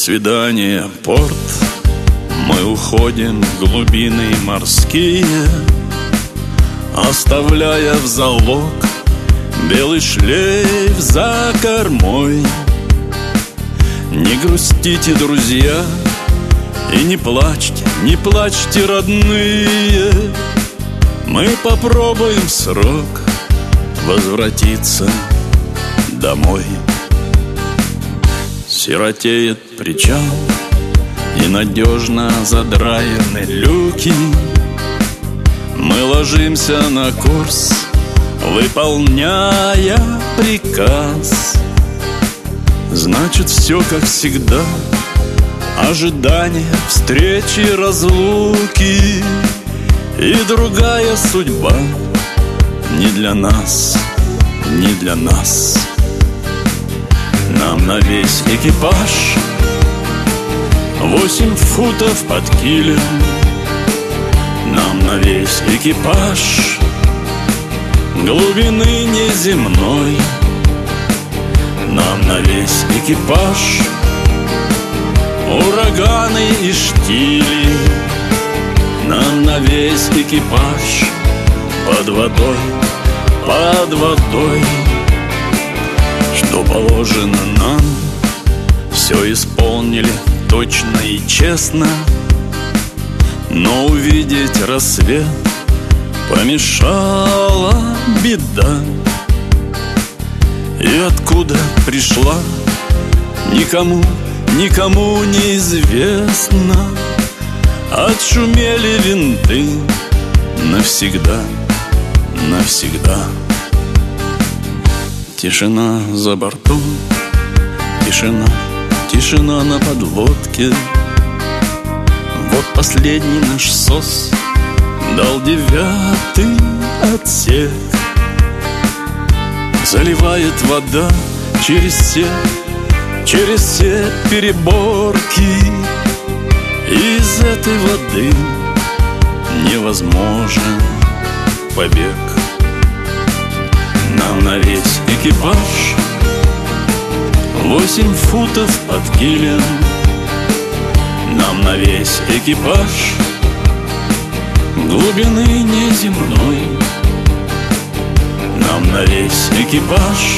свидания, порт. Мы уходим в глубины морские, оставляя в залог белый шлейф за кормой. Не грустите, друзья, и не плачьте, родные. Мы попробуем срок возвратиться домой. Сиротеет причал, и надежно задраены люки. Мы ложимся на курс, выполняя приказ. Значит, все как всегда, ожидание встречи, разлуки. И другая судьба не для нас, не для нас. Нам на весь экипаж 8 футов под килем. Нам на весь экипаж глубины неземной. Нам на весь экипаж ураганы и штили. Нам на весь экипаж под водой, под водой. Что положено нам, все исполнили точно и честно. Но увидеть рассвет помешала беда. И откуда пришла, никому неизвестно. Отшумели винты навсегда, навсегда. Тишина за бортом, тишина на подлодке. Вот последний наш СОС дал 9-й отсек. Заливает вода через все переборки. Из этой воды невозможен побег. Нам на весь экипаж 8 футов под килем. Нам на весь экипаж глубины неземной. Нам на весь экипаж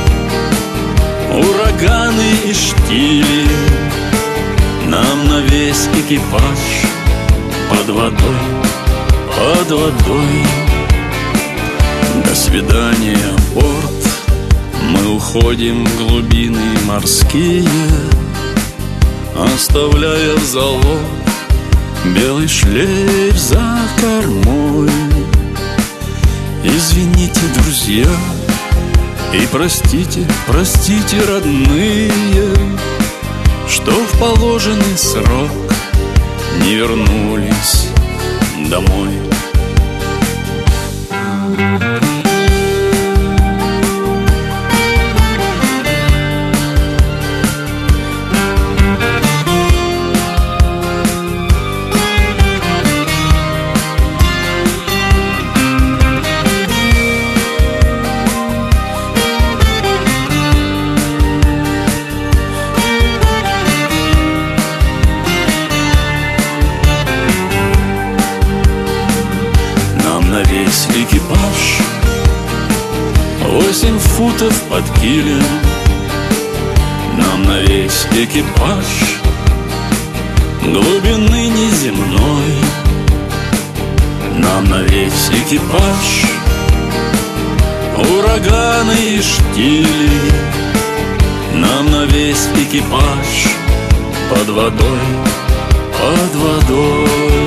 ураганы и штили. Нам на весь экипаж под водой, под водой. До свидания, порт. Мы уходим в глубины морские, оставляя в залог белый шлейф за кормой. Извините, друзья, и простите, родные, что в положенный срок не вернулись домой. На весь экипаж 8 футов под килем. Нам на весь экипаж глубины неземной. Нам на весь экипаж ураганы и штили. Нам на весь экипаж под водой, под водой.